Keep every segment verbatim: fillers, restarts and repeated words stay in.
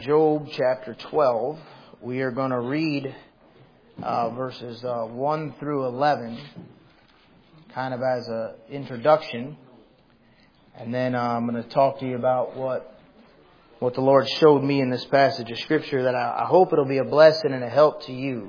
Job chapter twelve. We are going to read uh, verses uh, one through eleven, kind of as an introduction. And then uh, I'm going to talk to you about what what the Lord showed me in this passage of Scripture, that I, I hope it'll be a blessing and a help to you.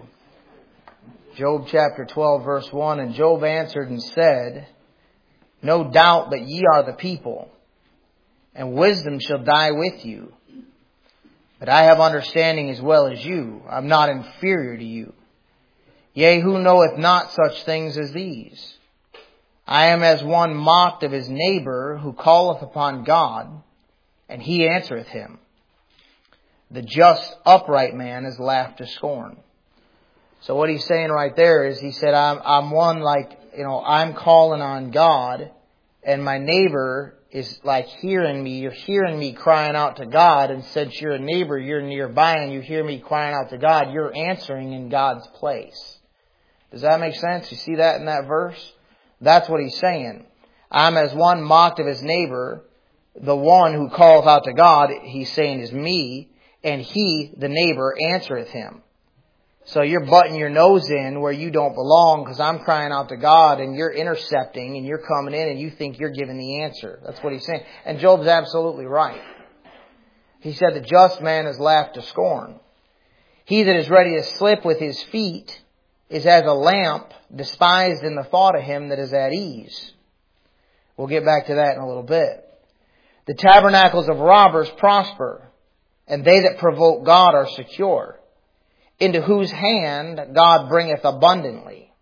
Job chapter twelve, verse one, And Job answered and said, No doubt but ye are the people, and wisdom shall die with you. But I have understanding as well as you. I am not inferior to you. Yea, who knoweth not such things as these? I am as one mocked of his neighbor, who calleth upon God, and he answereth him. The just upright man is laughed to scorn. So what he's saying right there is, he said, I'm, I'm one like, you know, I'm calling on God, and my neighbor is like hearing me. You're hearing me crying out to God, and since you're a neighbor, you're nearby, and you hear me crying out to God, you're answering in God's place. Does that make sense? You see that in that verse? That's what he's saying. I'm as one mocked of his neighbor. The one who calleth out to God, he's saying, is me, and he, the neighbor, answereth him. So you're butting your nose in where you don't belong, because I'm crying out to God and you're intercepting and you're coming in and you think you're giving the answer. That's what he's saying. And Job's absolutely right. He said the just man is laughed to scorn. He that is ready to slip with his feet is as a lamp despised in the thought of him that is at ease. We'll get back to that in a little bit. The tabernacles of robbers prosper, and they that provoke God are secure, into whose hand God bringeth abundantly.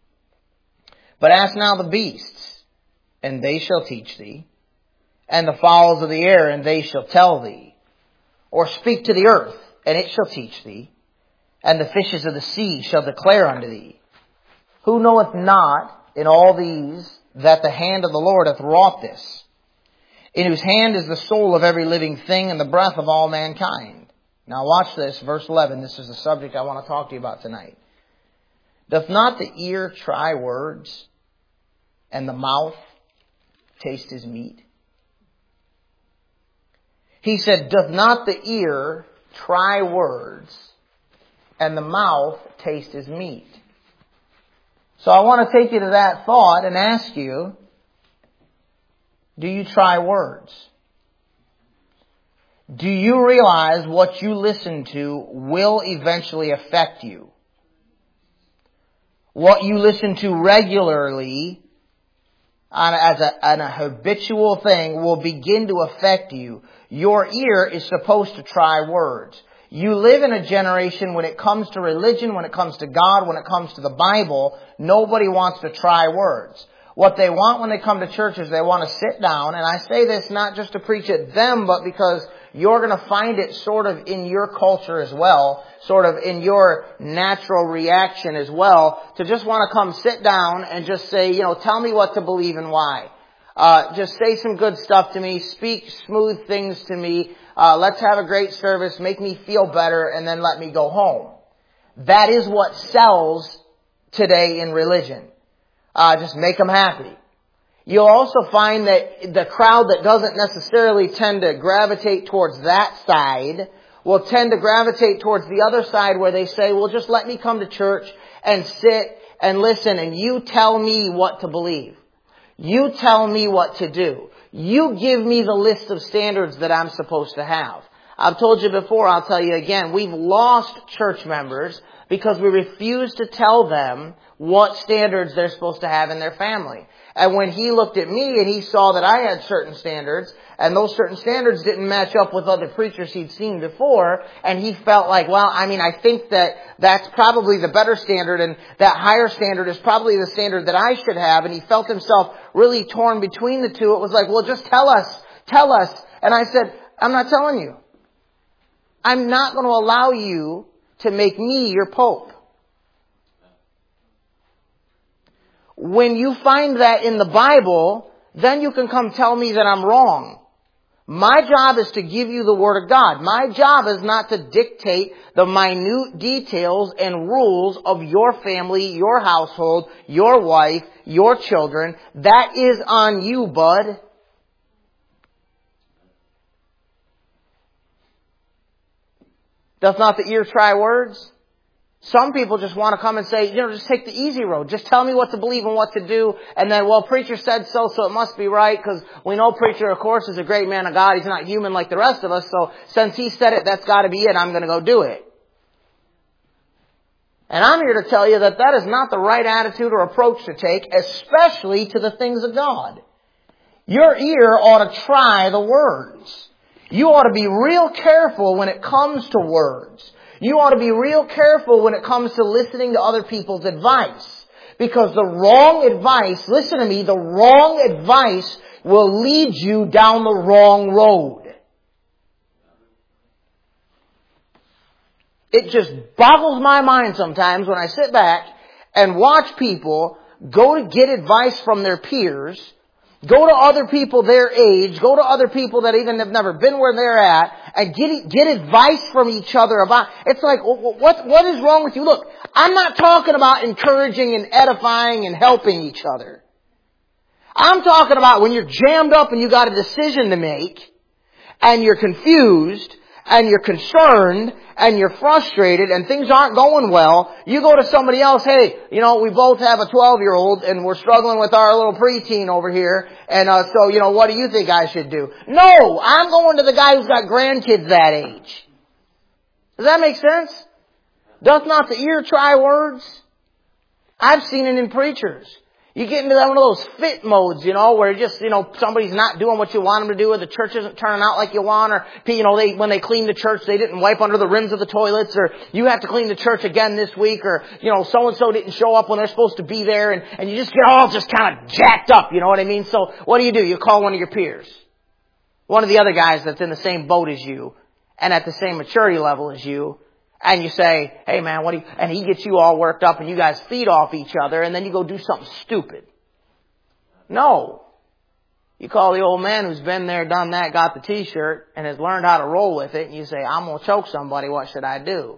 But ask now the beasts, and they shall teach thee, and the fowls of the air, and they shall tell thee. Or speak to the earth, and it shall teach thee, and the fishes of the sea shall declare unto thee. Who knoweth not in all these that the hand of the Lord hath wrought this, in whose hand is the soul of every living thing, and the breath of all mankind? Now watch this, verse eleven. This is the subject I want to talk to you about tonight. Doth not the ear try words, and the mouth taste his meat? He said, doth not the ear try words, and the mouth taste his meat? So I want to take you to that thought and ask you, do you try words? Do you realize what you listen to will eventually affect you? What you listen to regularly on a, as a, on a habitual thing will begin to affect you. Your ear is supposed to try words. You live in a generation, when it comes to religion, when it comes to God, when it comes to the Bible, nobody wants to try words. What they want when they come to church is they want to sit down, and I say this not just to preach at them, but because you're going to find it sort of in your culture as well, sort of in your natural reaction as well, to just want to come sit down and just say, you know, tell me what to believe and why. Uh, just say some good stuff to me, speak smooth things to me, uh, let's have a great service, make me feel better, and then let me go home. That is what sells today in religion. Uh, just make them happy. You'll also find that the crowd that doesn't necessarily tend to gravitate towards that side will tend to gravitate towards the other side, where they say, well, just let me come to church and sit and listen, and you tell me what to believe. You tell me what to do. You give me the list of standards that I'm supposed to have. I've told you before, I'll tell you again, we've lost church members because we refuse to tell them what standards they're supposed to have in their family. And when he looked at me and he saw that I had certain standards, and those certain standards didn't match up with other preachers he'd seen before, and he felt like, well, I mean, I think that that's probably the better standard, and that higher standard is probably the standard that I should have, and he felt himself really torn between the two. It was like, well, just tell us, tell us. And I said, I'm not telling you. I'm not going to allow you to make me your pope. When you find that in the Bible, then you can come tell me that I'm wrong. My job is to give you the Word of God. My job is not to dictate the minute details and rules of your family, your household, your wife, your children. That is on you, bud. Doth not the ear try words? Some people just want to come and say, you know, just take the easy road. Just tell me what to believe and what to do. And then, well, preacher said so, so it must be right. Because we know preacher, of course, is a great man of God. He's not human like the rest of us. So since he said it, that's got to be it. I'm going to go do it. And I'm here to tell you that that is not the right attitude or approach to take, especially to the things of God. Your ear ought to try the words. You ought to be real careful when it comes to words. You ought to be real careful when it comes to listening to other people's advice. Because the wrong advice, listen to me, the wrong advice will lead you down the wrong road. It just boggles my mind sometimes when I sit back and watch people go to get advice from their peers, go to other people their age, go to other people that even have never been where they're at, and get get advice from each other about, it's like, what what is wrong with you? Look, I'm not talking about encouraging and edifying and helping each other. I'm talking about when you're jammed up and you got a decision to make, and you're confused, and you're concerned, and you're frustrated, and things aren't going well, you go to somebody else, hey, you know, we both have a twelve-year-old, and we're struggling with our little preteen over here, and uh, so, you know, what do you think I should do? No, I'm going to the guy who's got grandkids that age. Does that make sense? Doth not the ear try words? I've seen it in preachers. You get into one of those fit modes, you know, where just, you know, somebody's not doing what you want them to do, or the church isn't turning out like you want, or, you know, they, when they clean the church, they didn't wipe under the rims of the toilets, or you have to clean the church again this week, or, you know, so-and-so didn't show up when they're supposed to be there, and, and you just get all just kind of jacked up, you know what I mean? So, what do you do? You call one of your peers. One of the other guys that's in the same boat as you, and at the same maturity level as you, and you say, hey man, what do you, and he gets you all worked up and you guys feed off each other and then you go do something stupid. No. You call the old man who's been there, done that, got the t-shirt and has learned how to roll with it and you say, I'm going to choke somebody, what should I do?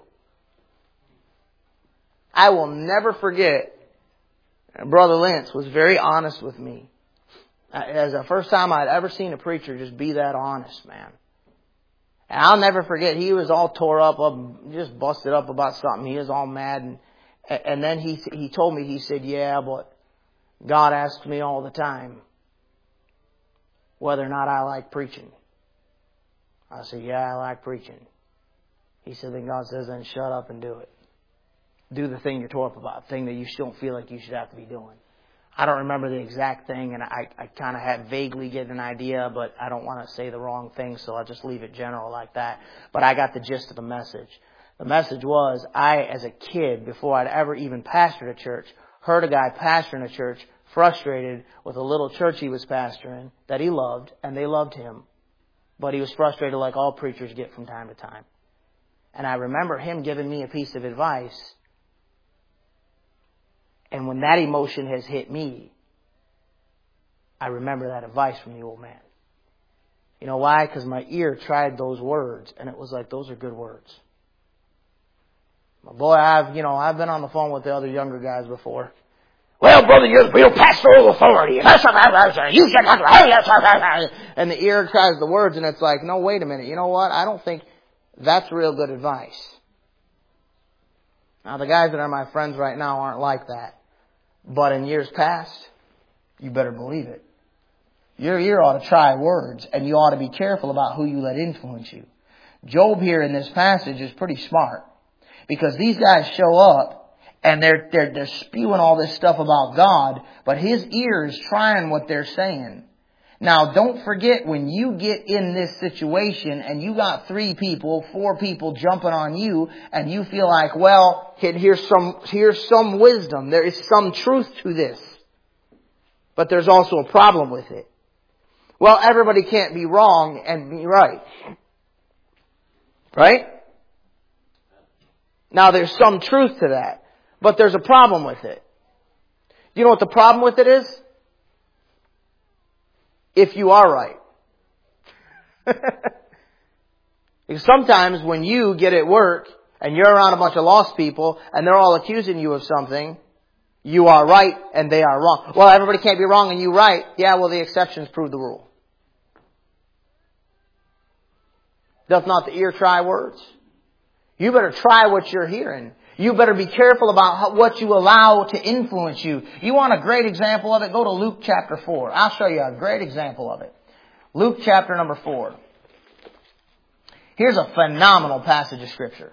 I will never forget, Brother Lentz was very honest with me. As the first time I'd ever seen a preacher just be that honest, man. And I'll never forget, he was all tore up, up, just busted up about something. He was all mad. And, and then he he told me, he said, yeah, but God asks me all the time whether or not I like preaching. I said, yeah, I like preaching. He said, then God says, then shut up and do it. Do the thing you're tore up about, the thing that you don't feel like you should have to be doing. I don't remember the exact thing, and I, I kind of had vaguely get an idea, but I don't want to say the wrong thing, so I'll just leave it general like that. But I got the gist of the message. The message was, I, as a kid, before I'd ever even pastored a church, heard a guy pastoring a church, frustrated with a little church he was pastoring, that he loved, and they loved him. But he was frustrated like all preachers get from time to time. And I remember him giving me a piece of advice. And when that emotion has hit me, I remember that advice from the old man. You know why? Because my ear tried those words, and it was like, those are good words. Boy, I've, you know, I've been on the phone with the other younger guys before. Well, brother, you're the real pastoral authority. You should have, and the ear tries the words, and it's like, no, wait a minute. You know what? I don't think that's real good advice. Now, the guys that are my friends right now aren't like that. But in years past, you better believe it. Your ear ought to try words, and you ought to be careful about who you let influence you. Job here in this passage is pretty smart, because these guys show up, and they're, they're, they're spewing all this stuff about God, but his ear is trying what they're saying. Now, don't forget, when you get in this situation and you got three people, four people jumping on you, and you feel like, well, here's some, here's some wisdom. There is some truth to this. But there's also a problem with it. Well, everybody can't be wrong and be right. Right? Now, there's some truth to that. But there's a problem with it. Do you know what the problem with it is? If you are right. Because sometimes when you get at work and you're around a bunch of lost people and they're all accusing you of something, you are right and they are wrong. Well, everybody can't be wrong and you right. Yeah, well, the exceptions prove the rule. Doth not the ear try words? You better try what you're hearing. You better be careful about how, what you allow to influence you. You want a great example of it? Go to Luke chapter four. I'll show you a great example of it. Luke chapter number four. Here's a phenomenal passage of Scripture.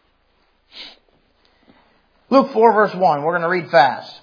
Luke four verse one. We're going to read fast.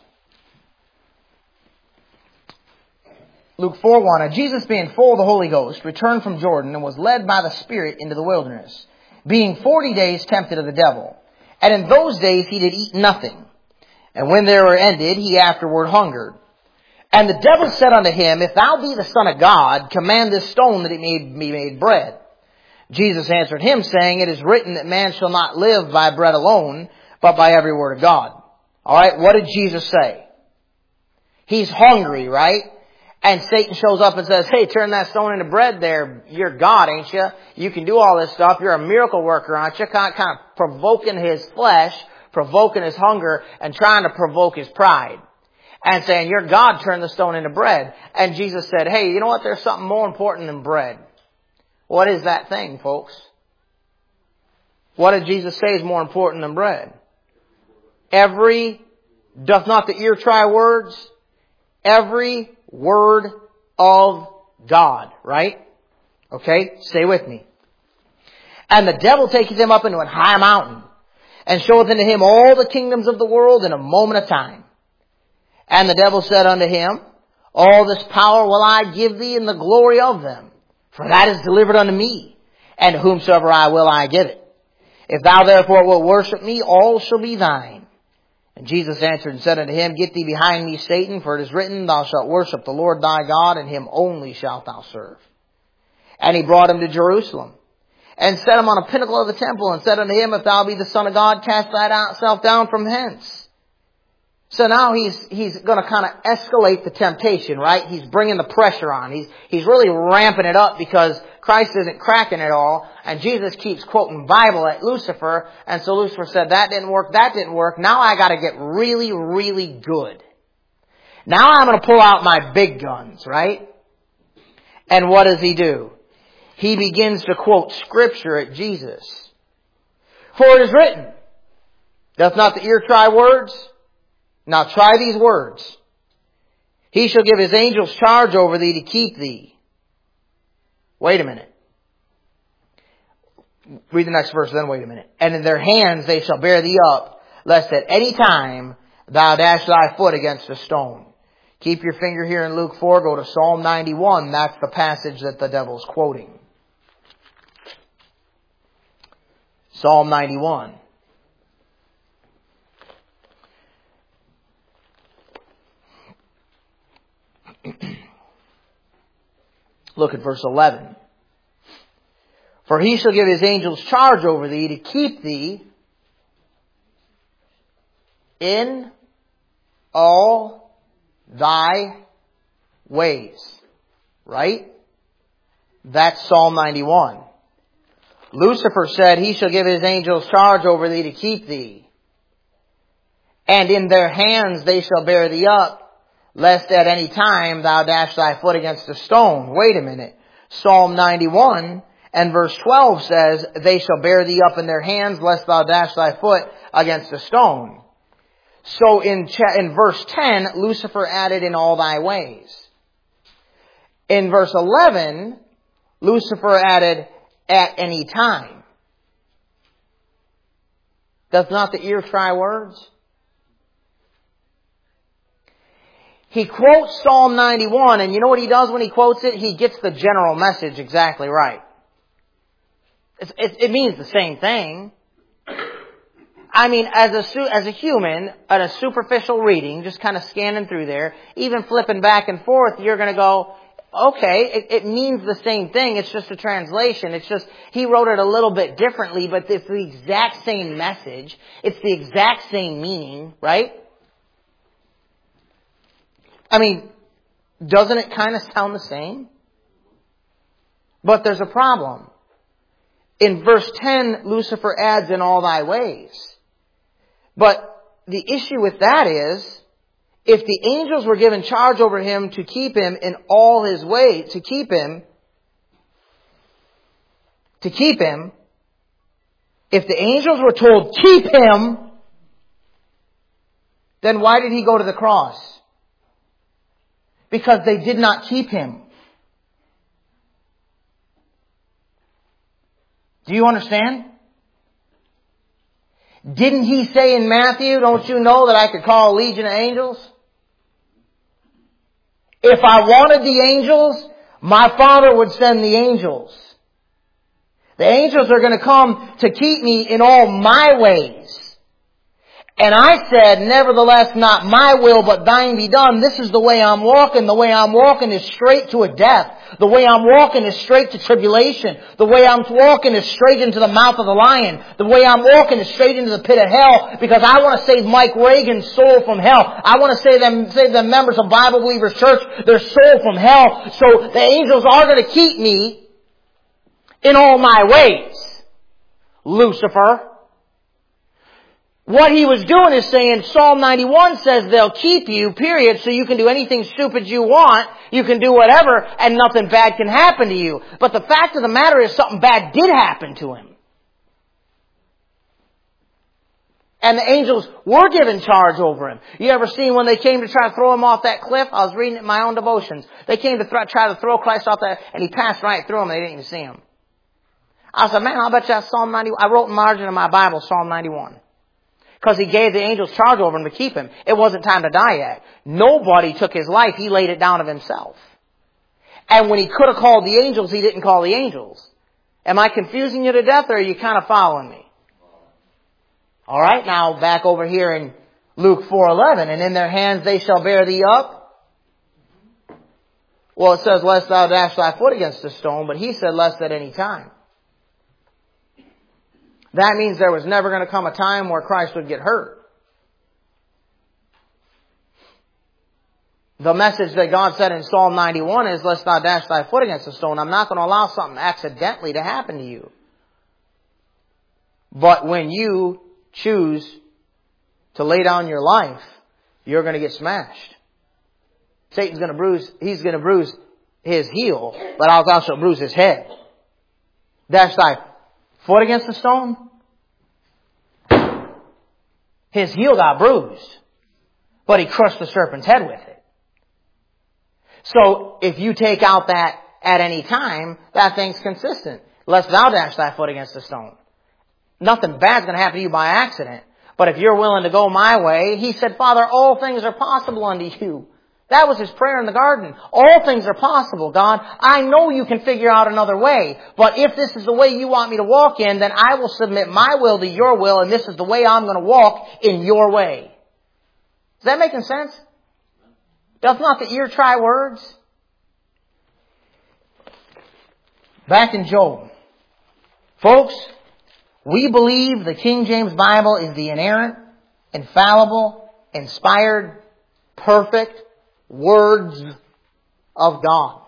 Luke four one. And Jesus, being full of the Holy Ghost, returned from Jordan and was led by the Spirit into the wilderness, being forty days tempted of the devil. And in those days he did eat nothing. And when they were ended, he afterward hungered. And the devil said unto him, If thou be the Son of God, command this stone that it may be made bread. Jesus answered him, saying, It is written that man shall not live by bread alone, but by every word of God. All right, what did Jesus say? He's hungry, right? And Satan shows up and says, Hey, turn that stone into bread there. You're God, ain't you? You can do all this stuff. You're a miracle worker, aren't you? Kind of, kind of provoking his flesh, provoking his hunger, and trying to provoke his pride. And saying, You're God, turn the stone into bread. And Jesus said, Hey, you know what? There's something more important than bread. What is that thing, folks? What did Jesus say is more important than bread? Every, doth not the ear try words? Every word of God, right? Okay, stay with me. And the devil taketh him up into an high mountain, and showeth unto him all the kingdoms of the world in a moment of time. And the devil said unto him, All this power will I give thee, and the glory of them, for that is delivered unto me, and to whomsoever I will I give it. If thou therefore wilt worship me, all shall be thine. And Jesus answered and said unto him, Get thee behind me, Satan, for it is written, Thou shalt worship the Lord thy God, and him only shalt thou serve. And he brought him to Jerusalem, and set him on a pinnacle of the temple, and said unto him, If thou be the Son of God, cast thyself down from hence. So now he's he's going to kind of escalate the temptation, right? He's bringing the pressure on. He's he's really ramping it up because Christ isn't cracking it all. And Jesus keeps quoting Bible at Lucifer. And so Lucifer said, that didn't work, that didn't work. Now I got to get really, really good. Now I'm going to pull out my big guns, right? And what does he do? He begins to quote Scripture at Jesus. For it is written, Doth not the ear try words? Now try these words. He shall give his angels charge over thee to keep thee. Wait a minute. Read the next verse, then wait a minute. And in their hands they shall bear thee up, lest at any time thou dash thy foot against a stone. Keep your finger here in Luke four. Go to Psalm ninety-one. That's the passage that the devil's quoting. Psalm ninety-one. Look at verse eleven. For he shall give his angels charge over thee to keep thee in all thy ways. Right? That's Psalm ninety-one. Lucifer said, He shall give his angels charge over thee to keep thee. And in their hands they shall bear thee up, lest at any time thou dash thy foot against a stone. Wait a minute. Psalm ninety-one and verse twelve says, They shall bear thee up in their hands, lest thou dash thy foot against a stone. So in, cha- in verse ten, Lucifer added, In all thy ways. In verse eleven, Lucifer added, At any time. Doth not the ear try words? He quotes Psalm ninety-one, and you know what he does when he quotes it? He gets the general message exactly right. It's, it, it means the same thing. I mean, as a as a human, at a superficial reading, just kind of scanning through there, even flipping back and forth, you're going to go, okay, it, it means the same thing. It's just a translation. It's just, he wrote it a little bit differently, but it's the exact same message. It's the exact same meaning, right? I mean, doesn't it kind of sound the same? But there's a problem. In verse ten, Lucifer adds, In all thy ways. But the issue with that is, if the angels were given charge over him to keep him in all his ways, to keep him, to keep him, If the angels were told, keep him, then why did he go to the cross? Because they did not keep him. Do you understand? Didn't he say in Matthew, don't you know that I could call a legion of angels? If I wanted the angels, my Father would send the angels. The angels are going to come to keep me in all my ways. And I said, nevertheless, not my will, but thine be done. This is the way I'm walking. The way I'm walking is straight to a death. The way I'm walking is straight to tribulation. The way I'm walking is straight into the mouth of the lion. The way I'm walking is straight into the pit of hell, because I want to save Mike Reagan's soul from hell. I want to save them, save the members of Bible Believers Church, their soul from hell. So the angels are going to keep me in all my ways. Lucifer. What he was doing is saying, Psalm ninety-one says they'll keep you, period, so you can do anything stupid you want, you can do whatever, and nothing bad can happen to you. But the fact of the matter is something bad did happen to him. And the angels were given charge over him. You ever seen when they came to try to throw him off that cliff? I was reading it in my own devotions. They came to th- try to throw Christ off that, and he passed right through them, and they didn't even see him. I said, man, I'll bet you that's Psalm ninety-one. I wrote in margin of my Bible, Psalm ninety-one. Because he gave the angels charge over him to keep him. It wasn't time to die yet. Nobody took his life. He laid it down of himself. And when he could have called the angels, he didn't call the angels. Am I confusing you to death, or are you kind of following me? All right, now back over here in Luke four eleven. And in their hands they shall bear thee up. Well, it says, lest thou dash thy foot against a stone. But he said, lest at any time. That means there was never going to come a time where Christ would get hurt. The message that God said in Psalm ninety-one is, lest thou dash thy foot against a stone. I'm not going to allow something accidentally to happen to you. But when you choose to lay down your life, you're going to get smashed. Satan's going to bruise, he's going to bruise his heel, but I'll also bruise his head. Dash thy foot against the stone? His heel got bruised, but he crushed the serpent's head with it. So if you take out that at any time, that thing's consistent. Lest thou dash thy foot against the stone. Nothing bad's going to happen to you by accident. But if you're willing to go my way, he said, Father, all things are possible unto you. That was his prayer in the garden. All things are possible, God. I know you can figure out another way. But if this is the way you want me to walk in, then I will submit my will to your will, and this is the way I'm going to walk in your way. Is that making sense? Doth not the ear try words? Back in Job. Folks, we believe the King James Bible is the inerrant, infallible, inspired, perfect words of God.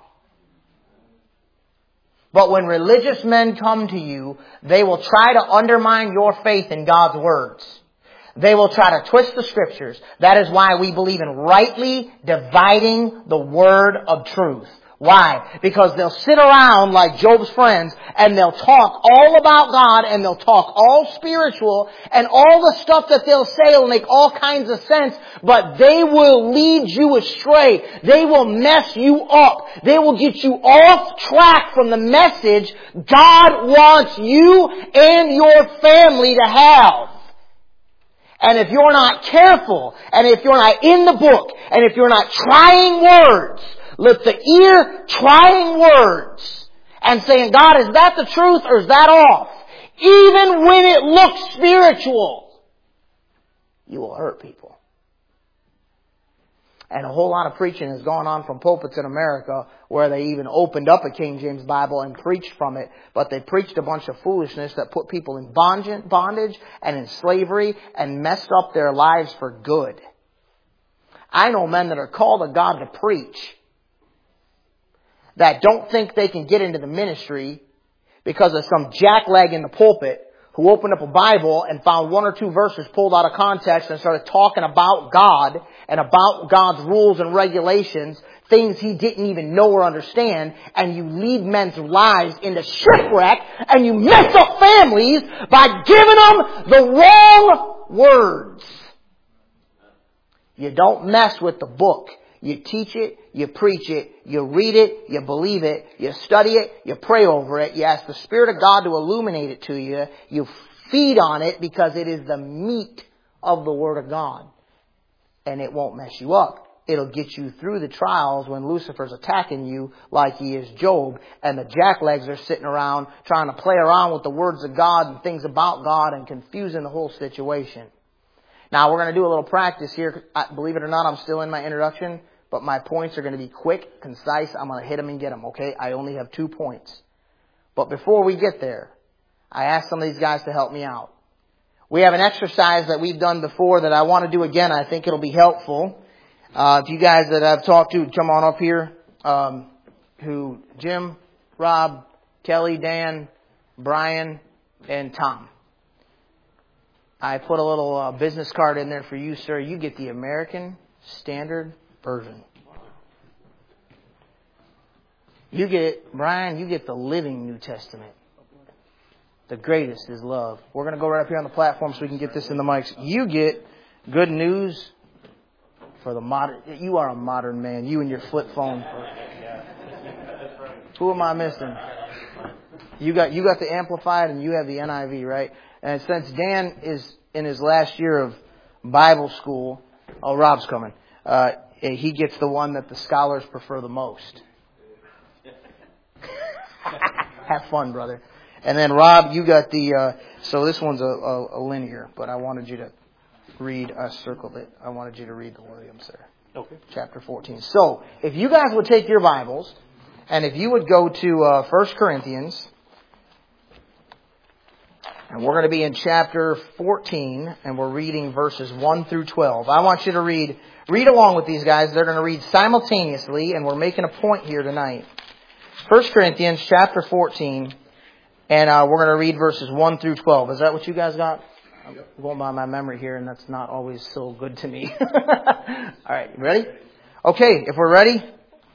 But when religious men come to you, they will try to undermine your faith in God's words. They will try to twist the Scriptures. That is why we believe in rightly dividing the word of truth. Why? Because they'll sit around like Job's friends and they'll talk all about God and they'll talk all spiritual, and all the stuff that they'll say will make all kinds of sense, but they will lead you astray. They will mess you up. They will get you off track from the message God wants you and your family to have. And if you're not careful, and if you're not in the book, and if you're not trying words, let the ear trying words and saying, God, is that the truth or is that off? Even when it looks spiritual, you will hurt people. And a whole lot of preaching has gone on from pulpits in America where they even opened up a King James Bible and preached from it, but they preached a bunch of foolishness that put people in bondage and in slavery and messed up their lives for good. I know men that are called of God to preach that don't think they can get into the ministry because of some jackleg in the pulpit who opened up a Bible and found one or two verses pulled out of context and started talking about God and about God's rules and regulations, things he didn't even know or understand, and you lead men's lives into shipwreck, and you mess up families by giving them the wrong words. You don't mess with the book. You teach it, you preach it, you read it, you believe it, you study it, you pray over it, you ask the Spirit of God to illuminate it to you, you feed on it because it is the meat of the Word of God. And it won't mess you up. It'll get you through the trials when Lucifer's attacking you like he is Job, and the jacklegs are sitting around trying to play around with the words of God and things about God and confusing the whole situation. Now we're going to do a little practice here. Believe it or not, I'm still in my introduction. But my points are going to be quick, concise. I'm going to hit them and get them, okay? I only have two points. But before we get there, I asked some of these guys to help me out. We have an exercise that we've done before that I want to do again. I think it'll be helpful. Uh, if you guys that I've talked to, come on up here. Um, who, Jim, Rob, Kelly, Dan, Brian, and Tom. I put a little uh, business card in there for you, sir. You get the American Standard Version. You get, Brian, you get the Living New Testament. The greatest is love. We're going to go right up here on the platform so we can get this in the mics. You get Good News for the modern. You are a modern man. You and your flip phone. Who am I missing? You got you got the Amplified and you have the N I V, right? And since Dan is in his last year of Bible school, oh, Rob's coming. Uh, he gets the one that the scholars prefer the most. Have fun, brother. And then Rob, you got the, uh, so this one's a, a, a linear, but I wanted you to read, I circled it. I wanted you to read the Williams there. Okay. Chapter fourteen. So, if you guys would take your Bibles, and if you would go to uh, First Corinthians, and we're going to be in chapter fourteen, and we're reading verses one through twelve. I want you to read, read along with these guys. They're going to read simultaneously, and we're making a point here tonight. First Corinthians chapter fourteen, and uh, we're going to read verses one through twelve. Is that what you guys got? I'm going by my memory here, and that's not always so good to me. All right, you ready? Okay, if we're ready,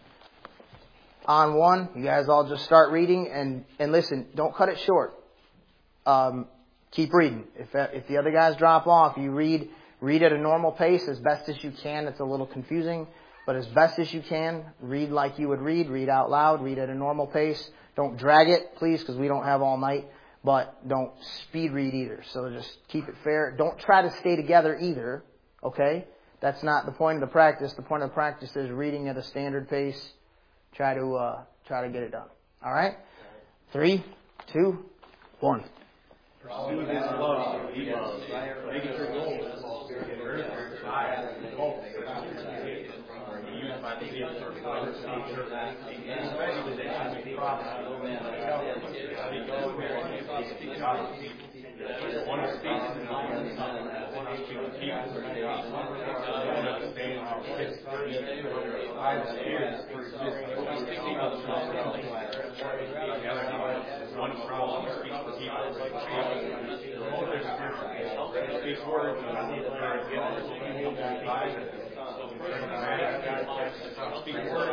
on one, you guys all just start reading, and, and listen, don't cut it short. Um, keep reading. If if the other guys drop off, you read read at a normal pace as best as you can. It's a little confusing, but as best as you can, read like you would read. Read out loud. Read at a normal pace. Don't drag it, please, because we don't have all night. But don't speed read either. So just keep it fair. Don't try to stay together either. Okay? That's not the point of the practice. The point of the practice is reading at a standard pace. Try to uh, try to get it done. All right? Three, two, one. Pursue His love. He loves. Make it your goal. Used by the people especially that should be promised. One who speaks in the name of the Son, one who speaks to people, one who understands our history, I have spirits for existence. One problem speaks to people, the Holy Spirit speaks words that are against the Bible. Speak words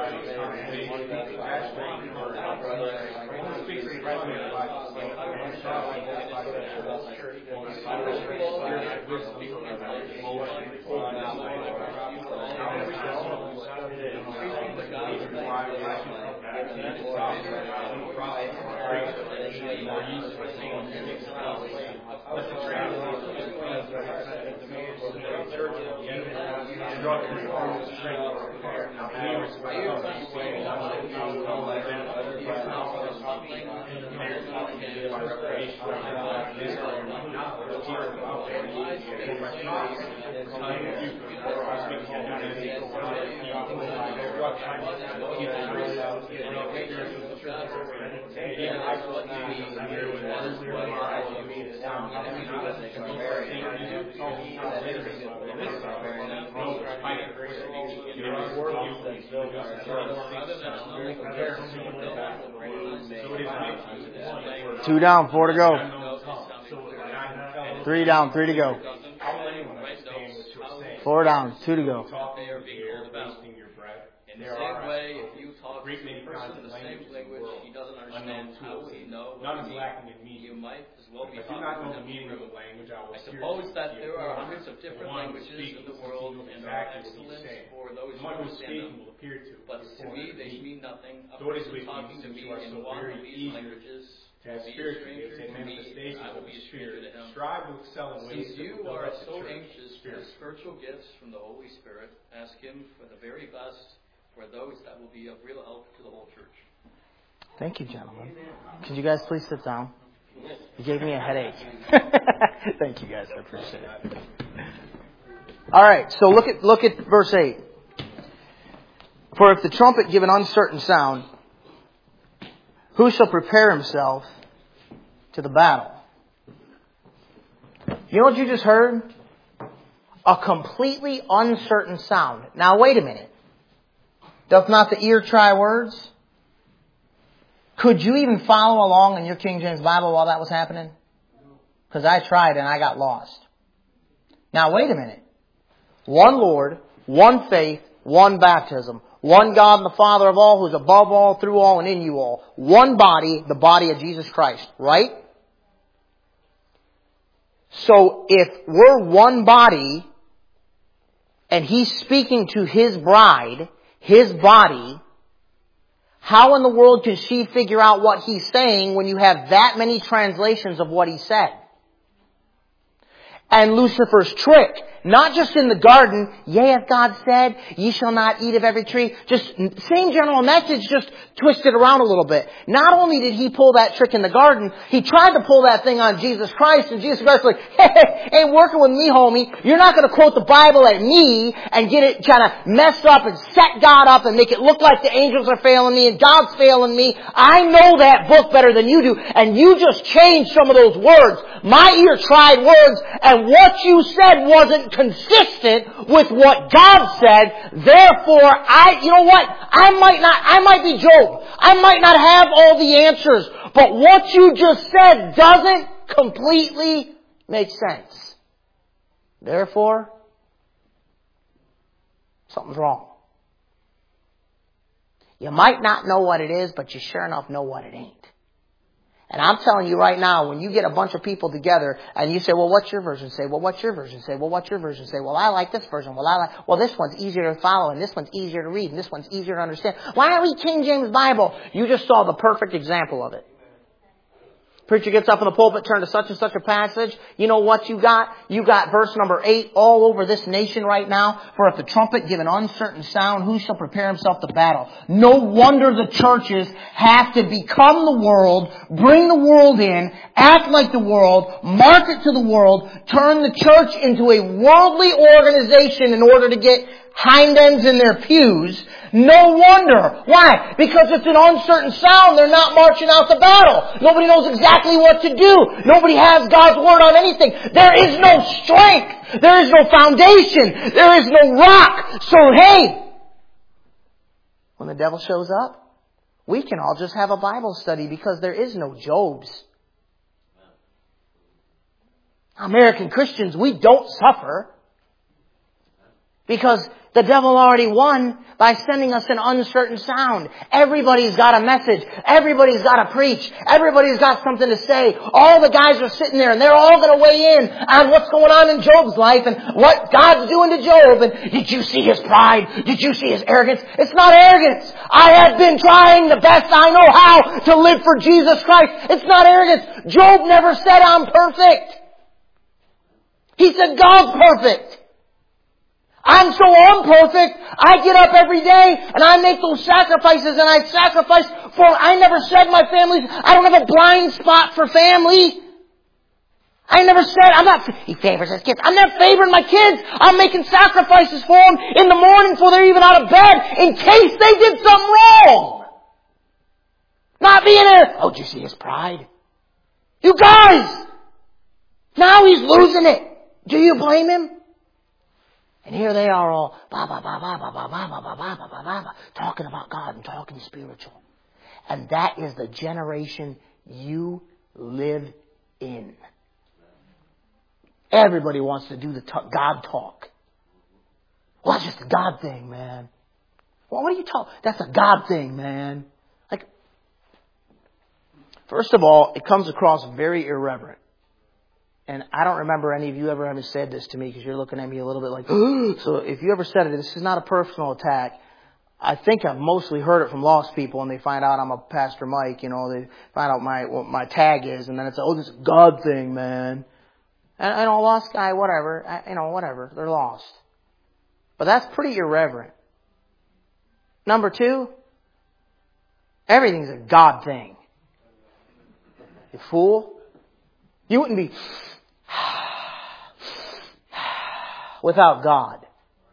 Two down, four to go. Three down, three to go. Four down, two to go. In the same way, if you talk to a person in the same language he doesn't understand, how will he know? None is lacking in meaning. You might as well be if I do not know the meaning of the language, I will I suppose that there are hundreds of different languages in the world, and there are excellent for those who understand them. But to me, they mean nothing. A person talking to me in one of these languages to have spiritual gifts and manifestations of the Spirit. Strive to excel in ways Since you are so anxious for the spiritual gifts from the Holy Spirit, ask Him for the very best for those that will be of real help to the whole church. Thank you, gentlemen. Could you guys please sit down? You gave me a headache. Thank you, guys. I appreciate it. All right, so look at look at verse eight. For if the trumpet give an uncertain sound, who shall prepare himself to the battle? You know what you just heard? A completely uncertain sound. Now wait a minute. Doth not the ear try words? Could you even follow along in your King James Bible while that was happening? Because I tried and I got lost. Now wait a minute. One Lord, one faith, one baptism, one God and the Father of all, who is above all, through all, and in you all. One body, the body of Jesus Christ. Right? So if we're one body, and He's speaking to His bride, His body, how in the world can she figure out what He's saying when you have that many translations of what He said? And Lucifer's trick, not just in the garden, yea, if God said, ye shall not eat of every tree. Just same general message, just twisted around a little bit. Not only did he pull that trick in the garden, he tried to pull that thing on Jesus Christ, and Jesus Christ was like, hey, ain't working with me, homie. You're not going to quote the Bible at me and get it kind of messed up and set God up and make it look like the angels are failing me and God's failing me. I know that book better than you do, and you just changed some of those words. My ear tried words, and what you said wasn't consistent with what God said. Therefore, I, you know what? I might not, I might be Job. I might not have all the answers. But what you just said doesn't completely make sense. Therefore, something's wrong. You might not know what it is, but you sure enough know what it ain't. And I'm telling you right now, when you get a bunch of people together and you say, well, what's your version say? Well, what's your version say? Well, what's your version say? Well, I like this version. Well, I like, well, this one's easier to follow and this one's easier to read and this one's easier to understand. Why don't we King James Bible? You just saw the perfect example of it. Preacher gets up in the pulpit, turn to such and such a passage. You know what you got? You got verse number eight all over this nation right now. For if the trumpet give an uncertain sound, who shall prepare himself to battle? No wonder the churches have to become the world, bring the world in, act like the world, market to the world, turn the church into a worldly organization in order to get hind ends in their pews. No wonder. Why? Because it's an uncertain sound. They're not marching out to battle. Nobody knows exactly what to do. Nobody has God's word on anything. There is no strength. There is no foundation. There is no rock. So hey, when the devil shows up, we can all just have a Bible study because there is no Jobs. American Christians, we don't suffer because the devil already won by sending us an uncertain sound. Everybody's got a message. Everybody's got to preach. Everybody's got something to say. All the guys are sitting there and they're all going to weigh in on what's going on in Job's life and what God's doing to Job. And did you see his pride? Did you see his arrogance? It's not arrogance. I have been trying the best I know how to live for Jesus Christ. It's not arrogance. Job never said I'm perfect. He said God's perfect. I'm so imperfect, I get up every day and I make those sacrifices and I sacrifice for, I never said my family, I don't have a blind spot for family. I never said, I'm not, he favors his kids. I'm not favoring my kids. I'm making sacrifices for them in the morning before they're even out of bed in case they did something wrong. Not being a, oh, did you see his pride? You guys! Now he's losing it. Do you blame him? And here they are all ba ba ba ba ba ba ba ba ba ba ba ba talking about God and talking spiritual. And that is the generation you live in. Everybody wants to do the t- God talk. Well, that's just a God thing, man. Well, what are you talking? That's a God thing, man. Like, first of all, it comes across very irreverent. And I don't remember any of you ever having said this to me because you're looking at me a little bit like, so if you ever said it, this is not a personal attack. I think I've mostly heard it from lost people and they find out I'm a Pastor Mike, you know, they find out my what my tag is and then it's, oh, this is a God thing, man. And, and a lost guy, whatever, I, you know, whatever, they're lost. But that's pretty irreverent. Number two, everything's a God thing. You fool. You wouldn't be without God.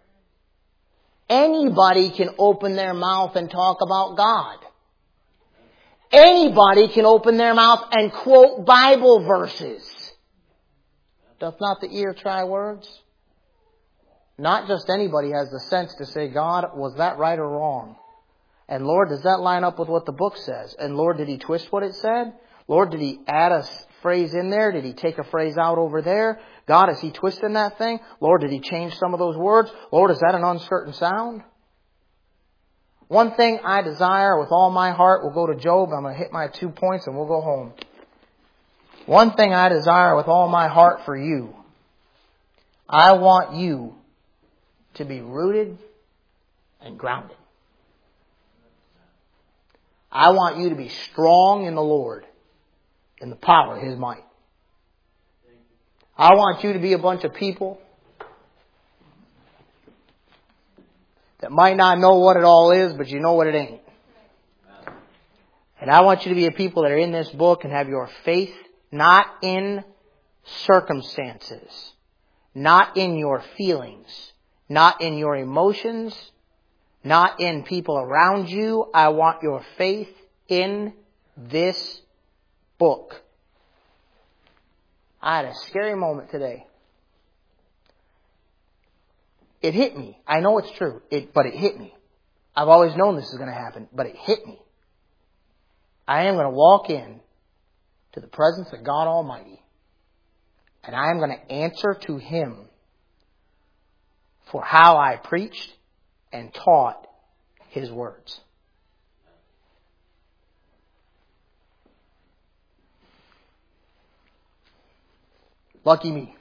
Anybody can open their mouth and talk about God. Anybody can open their mouth and quote Bible verses. Doth not the ear try words? Not just anybody has the sense to say, God, was that right or wrong? And Lord, does that line up with what the book says? And Lord, did He twist what it said? Lord, did He add a phrase in there? Did He take a phrase out over there? God, is He twisting that thing? Lord, did He change some of those words? Lord, is that an uncertain sound? One thing I desire with all my heart, we'll go to Job. I'm going to hit my two points and we'll go home. One thing I desire with all my heart for you. I want you to be rooted and grounded. I want you to be strong in the Lord, in the power of His might. I want you to be a bunch of people that might not know what it all is, but you know what it ain't. And I want you to be a people that are in this book and have your faith not in circumstances, not in your feelings, not in your emotions, not in people around you. I want your faith in this book. I had a scary moment today. It hit me. I know it's true, it, but it hit me. I've always known this is going to happen, but it hit me. I am going to walk in to the presence of God Almighty, and I am going to answer to Him for how I preached and taught His words. Lucky me.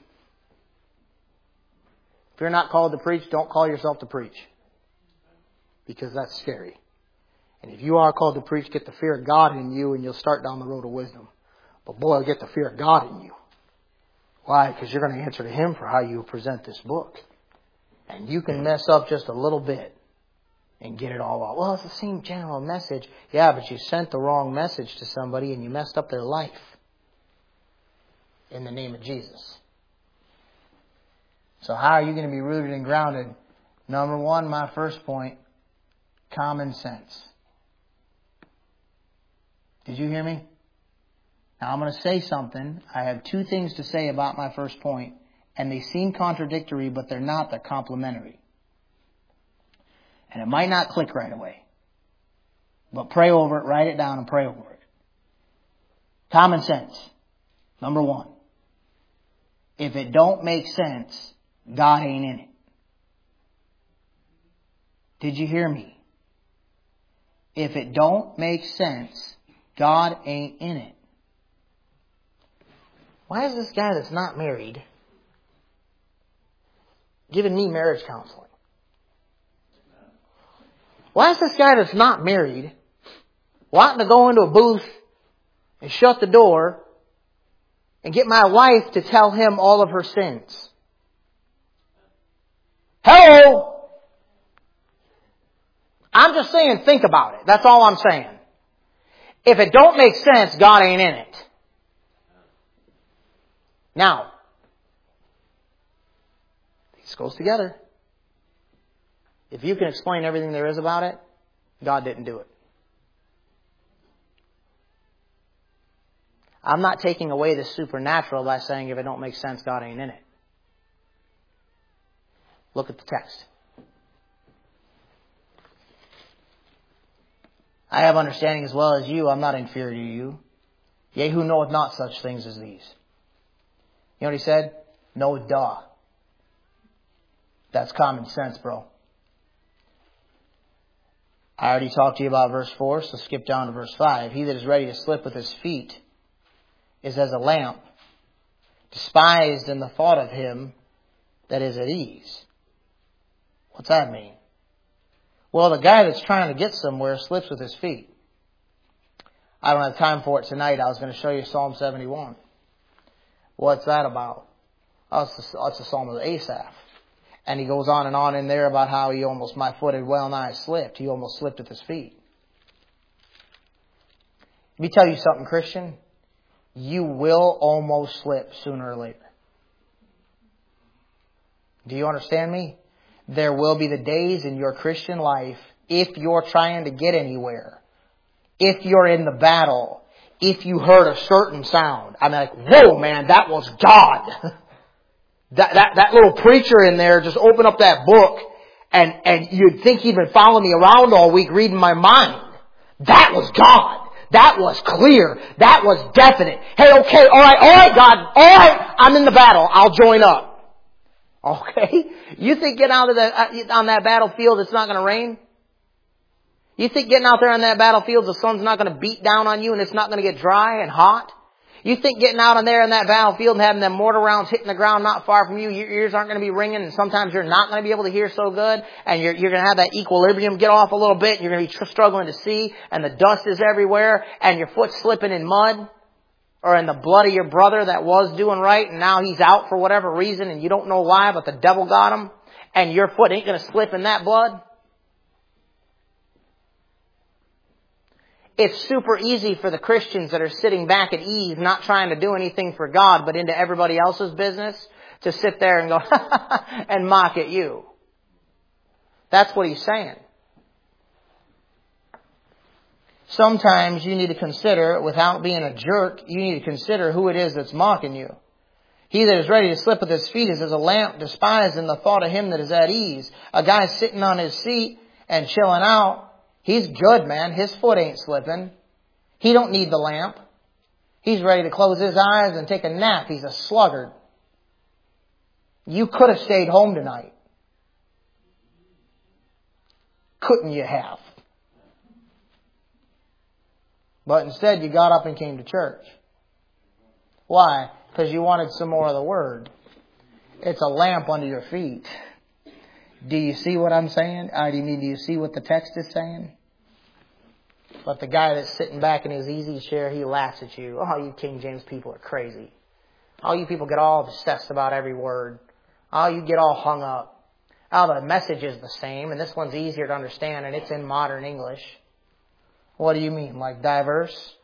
If you're not called to preach, don't call yourself to preach. Because that's scary. And if you are called to preach, get the fear of God in you and you'll start down the road of wisdom. But boy, get the fear of God in you. Why? Because you're going to answer to Him for how you present this book. And you can mess up just a little bit and get it all out. Well, it's the same general message. Yeah, but you sent the wrong message to somebody and you messed up their life. In the name of Jesus. So how are you going to be rooted and grounded? Number one, my first point, common sense. Did you hear me? Now I'm going to say something. I have two things to say about my first point, and they seem contradictory, but they're not. They're complementary. And it might not click right away. But pray over it, write it down, and pray over it. Common sense. Number one. If it don't make sense, God ain't in it. Did you hear me? If it don't make sense, God ain't in it. Why is this guy that's not married giving me marriage counseling? Why is this guy that's not married wanting to go into a booth and shut the door and get my wife to tell him all of her sins? Hello? I'm just saying, think about it. That's all I'm saying. If it don't make sense, God ain't in it. Now, this goes together. If you can explain everything there is about it, God didn't do it. I'm not taking away the supernatural by saying if it don't make sense, God ain't in it. Look at the text. I have understanding as well as you. I'm not inferior to you. Yea, who knoweth not such things as these? You know what he said? No duh. That's common sense, bro. I already talked to you about verse four, so skip down to verse five. He that is ready to slip with his feet is as a lamp, despised in the thought of him that is at ease. What's that mean? Well, the guy that's trying to get somewhere slips with his feet. I don't have time for it tonight. I was going to show you Psalm seventy-one. What's that about? Oh, it's the, it's the Psalm of Asaph. And he goes on and on in there about how he almost, my foot had well nigh slipped. He almost slipped with his feet. Let me tell you something, Christian. You will almost slip sooner or later. Do you understand me? There will be the days in your Christian life, if you're trying to get anywhere, if you're in the battle, if you heard a certain sound. I'm like, whoa, man, that was God. That, that, that little preacher in there just opened up that book and, and you'd think he'd been following me around all week reading my mind. That was God. That was clear. That was definite. Hey, okay, alright, alright God, alright, I'm in the battle. I'll join up. Okay? You think getting out of the, on that battlefield it's not going to rain? You think getting out there on that battlefield the sun's not going to beat down on you and it's not going to get dry and hot? You think getting out on there in that battlefield and having them mortar rounds hitting the ground not far from you, your ears aren't going to be ringing and sometimes you're not going to be able to hear so good and you're, you're going to have that equilibrium get off a little bit and you're going to be tr- struggling to see and the dust is everywhere and your foot's slipping in mud or in the blood of your brother that was doing right and now he's out for whatever reason and you don't know why but the devil got him and your foot ain't going to slip in that blood. It's super easy for the Christians that are sitting back at ease, not trying to do anything for God, but into everybody else's business, to sit there and go, and mock at you. That's what he's saying. Sometimes you need to consider, without being a jerk, you need to consider who it is that's mocking you. He that is ready to slip with his feet is as a lamp despised in the thought of him that is at ease. A guy sitting on his seat and chilling out, he's good, man. His foot ain't slipping. He don't need the lamp. He's ready to close his eyes and take a nap. He's a sluggard. You could have stayed home tonight. Couldn't you have? But instead you got up and came to church. Why? Because you wanted some more of the Word. It's a lamp under your feet. Do you see what I'm saying? I mean, do you see what the text is saying? But the guy that's sitting back in his easy chair, he laughs at you. Oh, you King James people are crazy. Oh, you people get all obsessed about every word. Oh, you get all hung up. Oh, the message is the same, and this one's easier to understand, and it's in modern English. What do you mean, like diverse?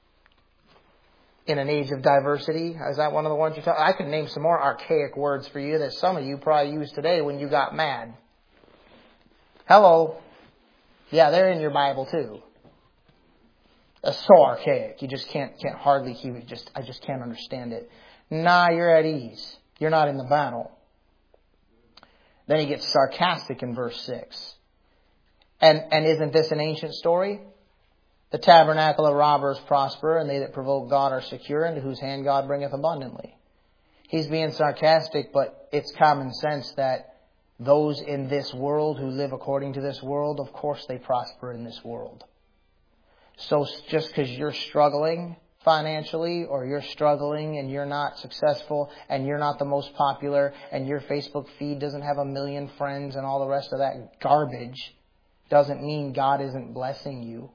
In an age of diversity? Is that one of the ones you're talking? I could name some more archaic words for you that some of you probably use today when you got mad. Hello. Yeah, they're in your Bible too. It's so archaic. You just can't can't hardly keep it. Just I just can't understand it. Nah, you're at ease. You're not in the battle. Then he gets sarcastic in verse six. And and isn't this an ancient story? The tabernacle of robbers prosper, and they that provoke God are secure, into whose hand God bringeth abundantly. He's being sarcastic, but it's common sense that those in this world who live according to this world, of course they prosper in this world. So just because you're struggling financially, or you're struggling and you're not successful, and you're not the most popular, and your Facebook feed doesn't have a million friends and all the rest of that garbage, doesn't mean God isn't blessing you.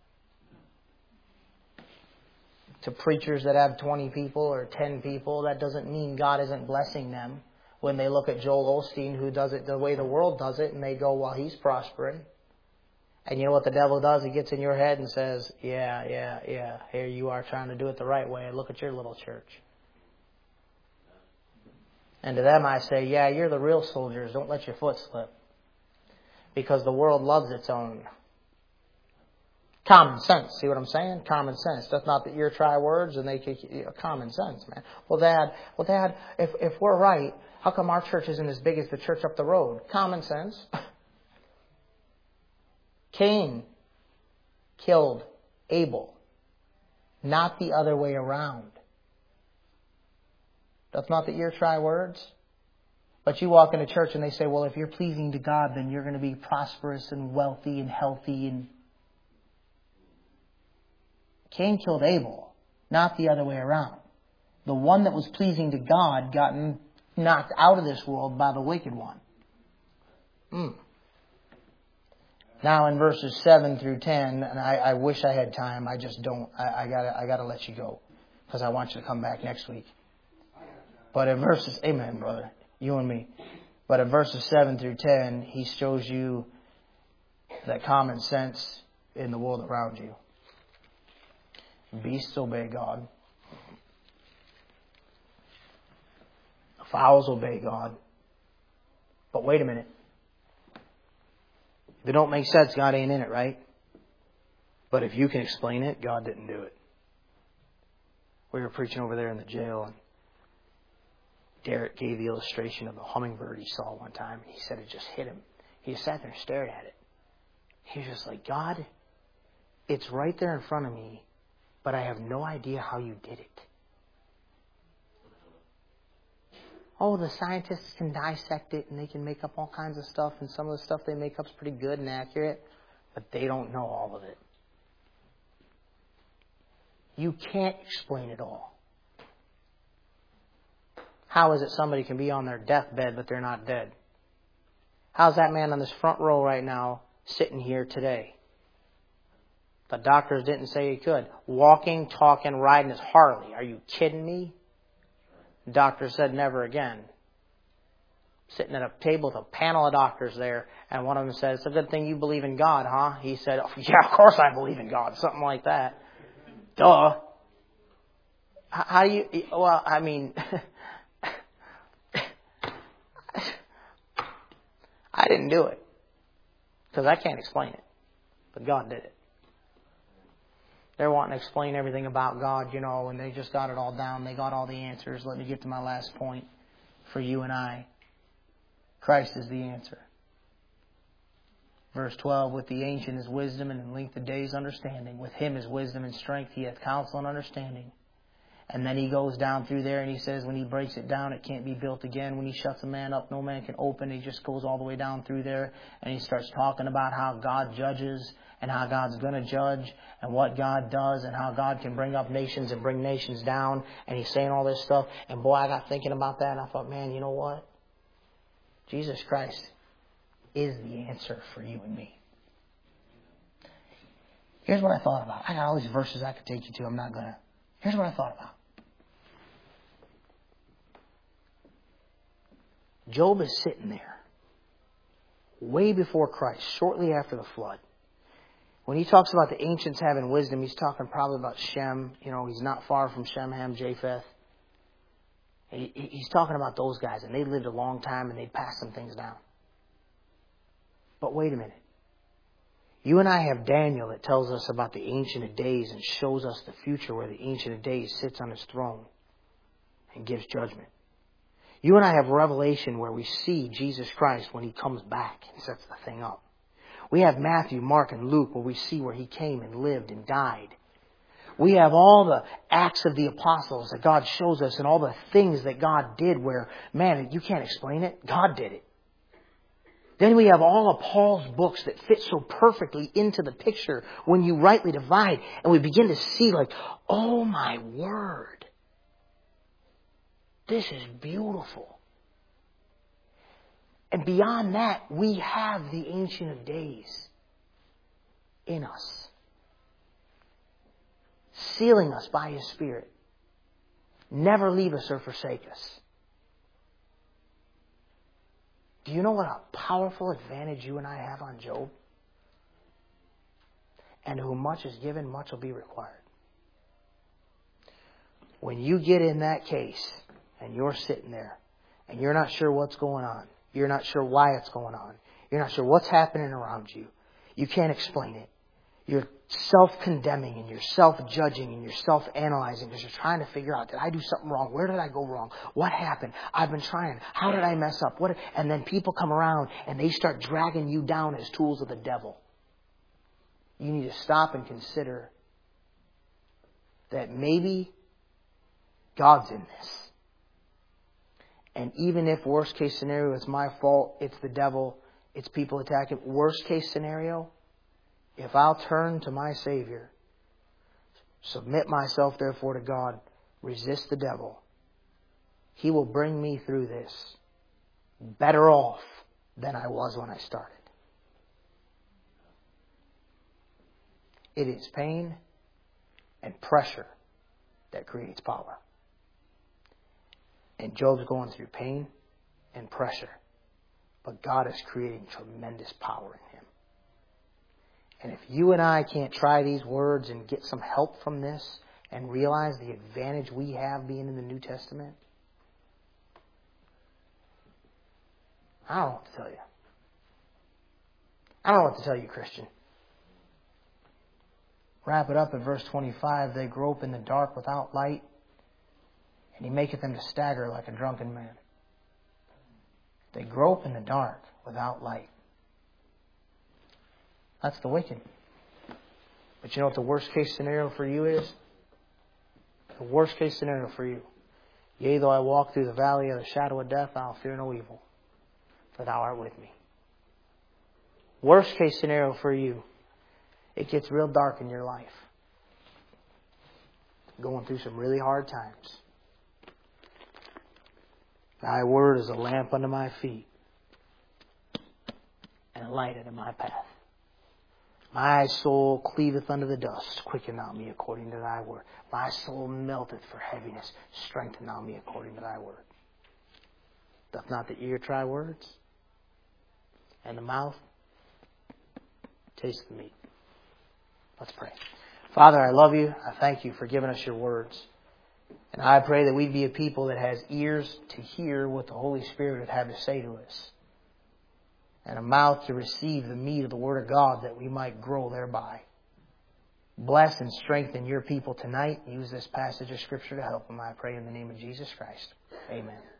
To preachers that have twenty people or ten people, that doesn't mean God isn't blessing them. When they look at Joel Osteen, who does it the way the world does it, and they go, well, he's prospering. And you know what the devil does? He gets in your head and says, yeah, yeah, yeah, here you are trying to do it the right way. Look at your little church. And to them I say, yeah, you're the real soldiers. Don't let your foot slip. Because the world loves its own. Common sense. See what I'm saying? Common sense. That's not that you're try words and they kick you. Common sense, man. Well, Dad, well, Dad, if, if we're right, how come our church isn't as big as the church up the road? Common sense. Cain killed Abel. Not the other way around. That's not that you're try words. But you walk into church and they say, well, if you're pleasing to God, then you're going to be prosperous and wealthy and healthy. And Cain killed Abel, not the other way around. The one that was pleasing to God got knocked out of this world by the wicked one. Mm. Now in verses seven through ten, and I, I wish I had time, I just don't. I, I gotta, I gotta let you go because I want you to come back next week. But in verses, amen, brother, you and me. But in verses seven through ten, he shows you that common sense in the world around you. Beasts obey God. Fowls obey God. But wait a minute. If it don't make sense, God ain't in it, right? But if you can explain it, God didn't do it. We were preaching over there in the jail, and Derek gave the illustration of the hummingbird he saw one time. He said it just hit him. He just sat there and stared at it. He was just like, God, it's right there in front of me, but I have no idea how you did it. Oh, the scientists can dissect it and they can make up all kinds of stuff, and some of the stuff they make up is pretty good and accurate, but they don't know all of it. You can't explain it all. How is it somebody can be on their deathbed but they're not dead? How's that man on this front row right now sitting here today? The doctors didn't say he could. Walking, talking, riding his Harley. Are you kidding me? The doctor said never again. Sitting at a table with a panel of doctors there, and one of them said, it's a good thing you believe in God, huh? He said, oh, yeah, of course I believe in God. Something like that. Duh. How do you... Well, I mean... I didn't do it. Because I can't explain it. But God did it. They're wanting to explain everything about God, you know, and they just got it all down. They got all the answers. Let me get to my last point for you and I. Christ is the answer. Verse twelve, with the ancient is wisdom, and in length of days understanding. With him is wisdom and strength. He hath counsel and understanding. And then he goes down through there and he says when he breaks it down, it can't be built again. When he shuts a man up, no man can open. He just goes all the way down through there and he starts talking about how God judges and how God's going to judge and what God does and how God can bring up nations and bring nations down. And he's saying all this stuff. And boy, I got thinking about that and I thought, man, you know what? Jesus Christ is the answer for you and me. Here's what I thought about. I got all these verses I could take you to. I'm not going to. Here's what I thought about. Job is sitting there way before Christ, shortly after the flood. When he talks about the ancients having wisdom, he's talking probably about Shem. You know, he's not far from Shem, Ham, Japheth. He, he's talking about those guys, and they lived a long time, and they passed some things down. But wait a minute. You and I have Daniel that tells us about the Ancient of Days and shows us the future where the Ancient of Days sits on his throne and gives judgment. You and I have Revelation where we see Jesus Christ when he comes back and sets the thing up. We have Matthew, Mark, and Luke where we see where he came and lived and died. We have all the Acts of the Apostles that God shows us and all the things that God did where, man, you can't explain it. God did it. Then we have all of Paul's books that fit so perfectly into the picture when you rightly divide. And we begin to see like, oh my word. This is beautiful. And beyond that, we have the Ancient of Days in us. Sealing us by his Spirit. Never leave us or forsake us. Do you know what a powerful advantage you and I have on Job? And who much is given, much will be required. When you get in that case and you're sitting there and you're not sure what's going on, you're not sure why it's going on, you're not sure what's happening around you, you can't explain it. You're self-condemning and you're self-judging and you're self-analyzing because you're trying to figure out, did I do something wrong? Where did I go wrong? What happened? I've been trying. How did I mess up? What? And then people come around and they start dragging you down as tools of the devil. You need to stop and consider that maybe God's in this. And even if worst case scenario, it's my fault, it's the devil, it's people attacking. Worst case scenario, if I'll turn to my Savior, submit myself therefore to God, resist the devil, He will bring me through this better off than I was when I started. It is pain and pressure that creates power. And Job's going through pain and pressure. But God is creating tremendous power in him. And if you and I can't try these words and get some help from this and realize the advantage we have being in the New Testament, I don't know what to tell you. I don't know what to tell you, Christian. Wrap it up at verse twenty-five. They grope in the dark without light, and He maketh them to stagger like a drunken man. They grope in the dark without light. That's the wicked. But you know what the worst case scenario for you is? The worst case scenario for you. Yea, though I walk through the valley of the shadow of death, I'll fear no evil, for Thou art with me. Worst case scenario for you. It gets real dark in your life. Going through some really hard times. Thy word is a lamp unto my feet and a light unto my path. My soul cleaveth unto the dust. Quicken thou me according to thy word. My soul melteth for heaviness. Strengthen thou me according to thy word. Doth not the ear try words? And the mouth taste the meat. Let's pray. Father, I love You. I thank You for giving us Your words. And I pray that we'd be a people that has ears to hear what the Holy Spirit would have to say to us. And a mouth to receive the meat of the Word of God that we might grow thereby. Bless and strengthen Your people tonight. Use this passage of Scripture to help them. I pray in the name of Jesus Christ. Amen.